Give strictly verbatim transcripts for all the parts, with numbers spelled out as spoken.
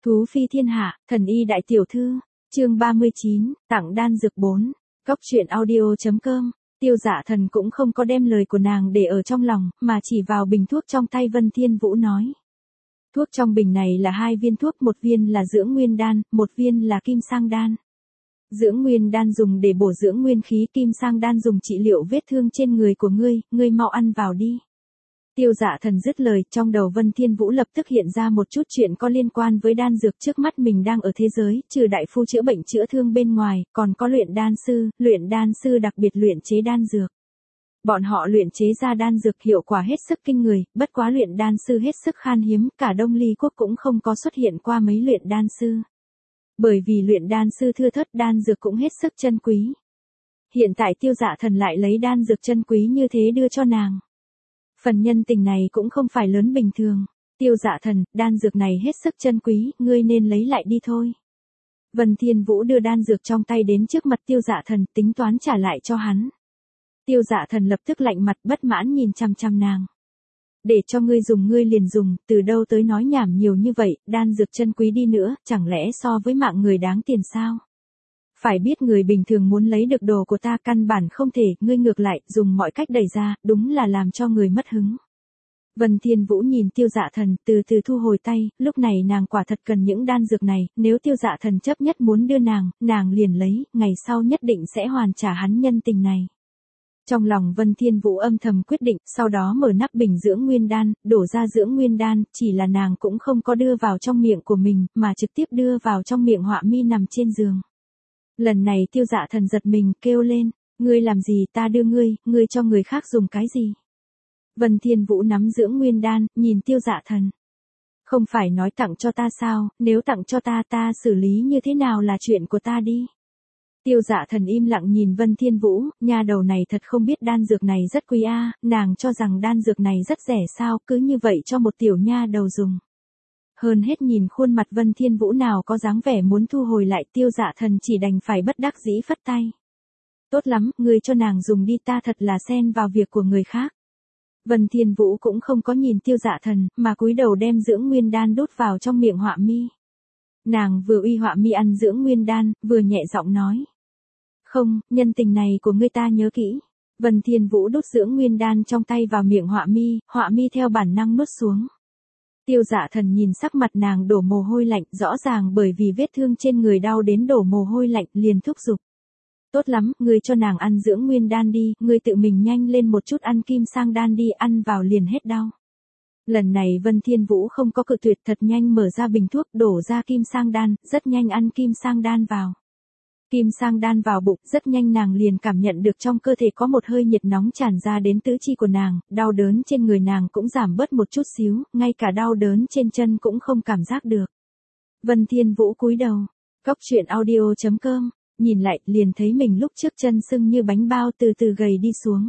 Thú phi thiên hạ, thần y đại tiểu thư, chương ba mươi chín, tặng đan dược bốn, cóc truyện audio.com, Tiêu Dạ Thần cũng không có đem lời của nàng để ở trong lòng, mà chỉ vào bình thuốc trong tay Vân Thiên Vũ nói. Thuốc trong bình này là hai viên thuốc, một viên là dưỡng nguyên đan, một viên là kim sang đan. Dưỡng nguyên đan dùng để bổ dưỡng nguyên khí, kim sang đan dùng trị liệu vết thương trên người của ngươi, ngươi mau ăn vào đi. Tiêu Dạ Thần dứt lời, trong đầu Vân Thiên Vũ lập tức hiện ra một chút chuyện có liên quan với đan dược. Trước mắt mình đang ở thế giới, trừ đại phu chữa bệnh chữa thương bên ngoài, còn có luyện đan sư, luyện đan sư đặc biệt luyện chế đan dược. Bọn họ luyện chế ra đan dược hiệu quả hết sức kinh người, bất quá luyện đan sư hết sức khan hiếm, cả Đông Ly quốc cũng không có xuất hiện qua mấy luyện đan sư. Bởi vì luyện đan sư thưa thớt, đan dược cũng hết sức chân quý. Hiện tại Tiêu Dạ Thần lại lấy đan dược chân quý như thế đưa cho nàng. Phần nhân tình này cũng không phải lớn bình thường. Tiêu Dạ Thần, đan dược này hết sức chân quý, ngươi nên lấy lại đi thôi. Vân Thiên Vũ đưa đan dược trong tay đến trước mặt Tiêu Dạ Thần, tính toán trả lại cho hắn. Tiêu Dạ Thần lập tức lạnh mặt, bất mãn nhìn chằm chằm nàng. Để cho ngươi dùng ngươi liền dùng, từ đâu tới nói nhảm nhiều như vậy, đan dược chân quý đi nữa, chẳng lẽ so với mạng người đáng tiền sao? Phải biết người bình thường muốn lấy được đồ của ta căn bản không thể, ngươi ngược lại, dùng mọi cách đẩy ra, đúng là làm cho người mất hứng. Vân Thiên Vũ nhìn Tiêu Dạ Thần, từ từ thu hồi tay, lúc này nàng quả thật cần những đan dược này, nếu Tiêu Dạ Thần chấp nhất muốn đưa nàng, nàng liền lấy, ngày sau nhất định sẽ hoàn trả hắn nhân tình này. Trong lòng Vân Thiên Vũ âm thầm quyết định, sau đó mở nắp bình dưỡng nguyên đan, đổ ra dưỡng nguyên đan, chỉ là nàng cũng không có đưa vào trong miệng của mình, mà trực tiếp đưa vào trong miệng Họa Mi nằm trên giường. Lần này Tiêu Dạ Thần giật mình, kêu lên, ngươi làm gì, ta đưa ngươi, ngươi cho người khác dùng cái gì? Vân Thiên Vũ nắm dưỡng nguyên đan, nhìn Tiêu Dạ Thần. Không phải nói tặng cho ta sao, nếu tặng cho ta ta xử lý như thế nào là chuyện của ta đi. Tiêu Dạ Thần im lặng nhìn Vân Thiên Vũ, nha đầu này thật không biết đan dược này rất quý a, nàng cho rằng đan dược này rất rẻ sao, cứ như vậy cho một tiểu nha đầu dùng. Hơn hết nhìn khuôn mặt Vân Thiên Vũ nào có dáng vẻ muốn thu hồi lại, Tiêu Dạ Thần chỉ đành phải bất đắc dĩ phất tay. Tốt lắm, ngươi cho nàng dùng đi, ta thật là xen vào việc của người khác. Vân Thiên Vũ cũng không có nhìn Tiêu Dạ Thần, mà cúi đầu đem dưỡng nguyên đan đút vào trong miệng Họa Mi. Nàng vừa uy Họa Mi ăn dưỡng nguyên đan, vừa nhẹ giọng nói. Không, nhân tình này của ngươi ta nhớ kỹ. Vân Thiên Vũ đút dưỡng nguyên đan trong tay vào miệng Họa Mi, Họa Mi theo bản năng nuốt xuống. Tiêu Dạ Thần nhìn sắc mặt nàng đổ mồ hôi lạnh, rõ ràng bởi vì vết thương trên người đau đến đổ mồ hôi lạnh, liền thúc giục. Tốt lắm, ngươi cho nàng ăn dưỡng nguyên đan đi, ngươi tự mình nhanh lên một chút ăn kim sang đan đi, ăn vào liền hết đau. Lần này Vân Thiên Vũ không có cự tuyệt, thật nhanh mở ra bình thuốc, đổ ra kim sang đan, rất nhanh ăn kim sang đan vào. Kim sang đan vào bụng, rất nhanh nàng liền cảm nhận được trong cơ thể có một hơi nhiệt nóng tràn ra đến tứ chi của nàng, đau đớn trên người nàng cũng giảm bớt một chút xíu, ngay cả đau đớn trên chân cũng không cảm giác được. Vân Thiên Vũ cúi đầu, cóc truyện audio.com, nhìn lại, liền thấy mình lúc trước chân sưng như bánh bao từ từ gầy đi xuống.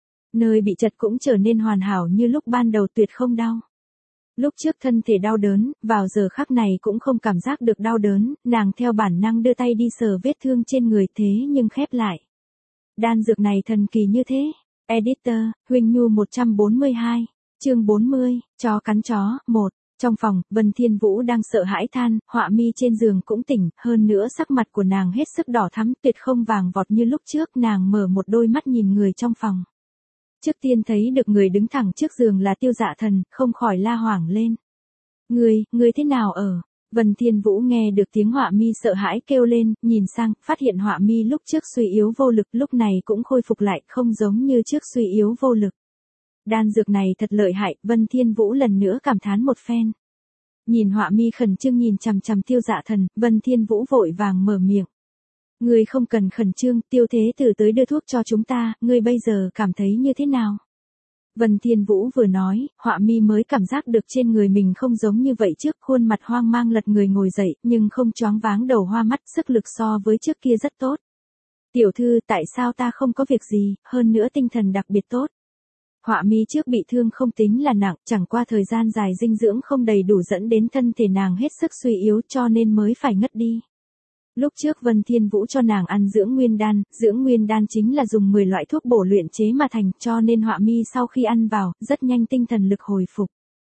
Nơi bị chật cũng trở nên hoàn hảo như lúc ban đầu, tuyệt không đau. Lúc trước thân thể đau đớn, vào giờ khắc này cũng không cảm giác được đau đớn, nàng theo bản năng đưa tay đi sờ vết thương trên người, thế nhưng khép lại. Đan dược này thần kỳ như thế. Editor, Huỳnh Nhu một trăm bốn mươi hai, chương bốn mươi, chó cắn chó, một. Trong phòng, Vân Thiên Vũ đang sợ hãi than, Họa Mi trên giường cũng tỉnh, hơn nữa sắc mặt của nàng hết sức đỏ thắm, tuyệt không vàng vọt như lúc trước, nàng mở một đôi mắt nhìn người trong phòng. Trước tiên thấy được người đứng thẳng trước giường là Tiêu Dạ Thần, không khỏi la hoảng lên. Ngươi, ngươi thế nào ở? Vân Thiên Vũ nghe được tiếng Họa Mi sợ hãi kêu lên, nhìn sang, phát hiện Họa Mi lúc trước suy yếu vô lực, lúc này cũng khôi phục lại, không giống như trước suy yếu vô lực. Đan dược này thật lợi hại, Vân Thiên Vũ lần nữa cảm thán một phen. Nhìn Họa Mi khẩn trương nhìn chằm chằm Tiêu Dạ Thần, Vân Thiên Vũ vội vàng mở miệng. Ngươi không cần khẩn trương, Tiêu Thế Tử tới đưa thuốc cho chúng ta, ngươi bây giờ cảm thấy như thế nào? Vân Thiên Vũ vừa nói, Họa Mi mới cảm giác được trên người mình không giống như vậy trước, khuôn mặt hoang mang lật người ngồi dậy, nhưng không choáng váng đầu hoa mắt, sức lực so với trước kia rất tốt. Tiểu thư, tại sao ta không có việc gì, hơn nữa tinh thần đặc biệt tốt. Họa Mi trước bị thương không tính là nặng, chẳng qua thời gian dài dinh dưỡng không đầy đủ dẫn đến thân thể nàng hết sức suy yếu cho nên mới phải ngất đi. Lúc trước Vân Thiên Vũ cho nàng ăn dưỡng nguyên đan, dưỡng nguyên đan chính là dùng mười loại thuốc bổ luyện chế mà thành, cho nên Họa Mi sau khi ăn vào, rất nhanh tinh thần lực hồi phục.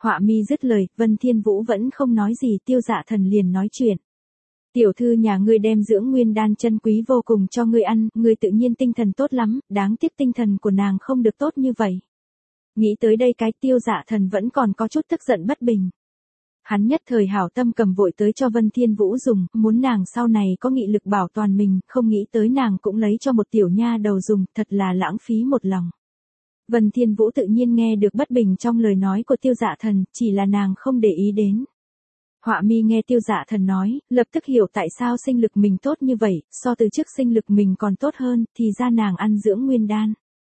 Họa mi dứt lời, Vân Thiên Vũ vẫn không nói gì, Tiêu Dạ Thần liền nói chuyện. Tiểu thư nhà ngươi đem dưỡng nguyên đan chân quý vô cùng cho ngươi ăn, ngươi tự nhiên tinh thần tốt lắm, đáng tiếc tinh thần của nàng không được tốt như vậy. Nghĩ tới đây cái Tiêu Dạ Thần vẫn còn có chút tức giận bất bình. Hắn nhất thời hảo tâm cầm vội tới cho Vân Thiên Vũ dùng, muốn nàng sau này có nghị lực bảo toàn mình, không nghĩ tới nàng cũng lấy cho một tiểu nha đầu dùng, thật là lãng phí một lòng. Vân Thiên Vũ tự nhiên nghe được bất bình trong lời nói của Tiêu Dạ Thần, chỉ là nàng không để ý đến. Họa mi nghe Tiêu Dạ Thần nói, lập tức hiểu tại sao sinh lực mình tốt như vậy, so từ trước sinh lực mình còn tốt hơn, thì ra nàng ăn dưỡng nguyên đan.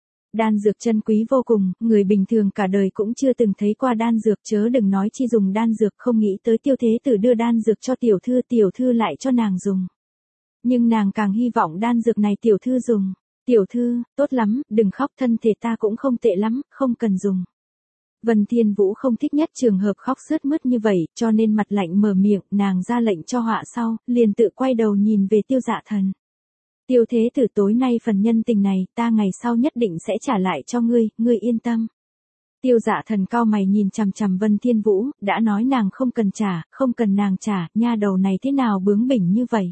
Đan dược chân quý vô cùng, người bình thường cả đời cũng chưa từng thấy qua đan dược, chớ đừng nói chi dùng đan dược, không nghĩ tới Tiêu Thế Tử đưa đan dược cho tiểu thư, tiểu thư lại cho nàng dùng. Nhưng nàng càng hy vọng đan dược này tiểu thư dùng. Tiểu thư, tốt lắm, đừng khóc, thân thể ta cũng không tệ lắm, không cần dùng. Vân Thiên Vũ không thích nhất trường hợp khóc sướt mướt như vậy, cho nên mặt lạnh mở miệng, nàng ra lệnh cho họa sau, liền tự quay đầu nhìn về Tiêu Dạ Thần. Tiêu Thế Tử, tối nay phần nhân tình này, ta ngày sau nhất định sẽ trả lại cho ngươi, ngươi yên tâm. Tiêu Dạ Thần cau mày nhìn chằm chằm Vân Thiên Vũ, đã nói nàng không cần trả, không cần nàng trả, nha đầu này thế nào bướng bỉnh như vậy.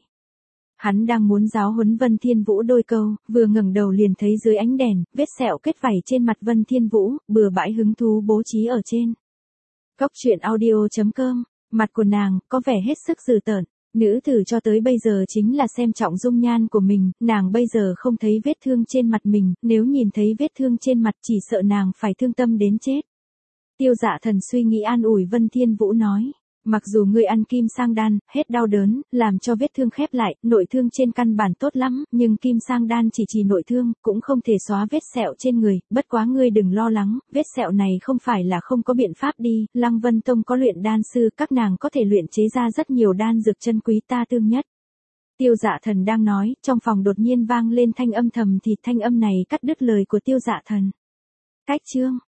Hắn đang muốn giáo huấn Vân Thiên Vũ đôi câu, vừa ngẩng đầu liền thấy dưới ánh đèn, vết sẹo kết vảy trên mặt Vân Thiên Vũ, bừa bãi hứng thú bố trí ở trên. Cốc truyện audio chấm com, mặt của nàng, có vẻ hết sức dữ tợn. Nữ tử cho tới bây giờ chính là xem trọng dung nhan của mình, nàng bây giờ không thấy vết thương trên mặt mình, nếu nhìn thấy vết thương trên mặt chỉ sợ nàng phải thương tâm đến chết. Tiêu Dạ Thần suy nghĩ an ủi Vân Thiên Vũ nói. Mặc dù ngươi ăn kim sang đan, hết đau đớn, làm cho vết thương khép lại, nội thương trên căn bản tốt lắm, nhưng kim sang đan chỉ trì nội thương, cũng không thể xóa vết sẹo trên người, bất quá ngươi đừng lo lắng, vết sẹo này không phải là không có biện pháp đi, Lăng Vân Tông có luyện đan sư, các nàng có thể luyện chế ra rất nhiều đan dược chân quý ta tương nhất. Tiêu Dạ Thần đang nói, trong phòng đột nhiên vang lên thanh âm thầm thì thanh âm này cắt đứt lời của Tiêu Dạ Thần. Cách chương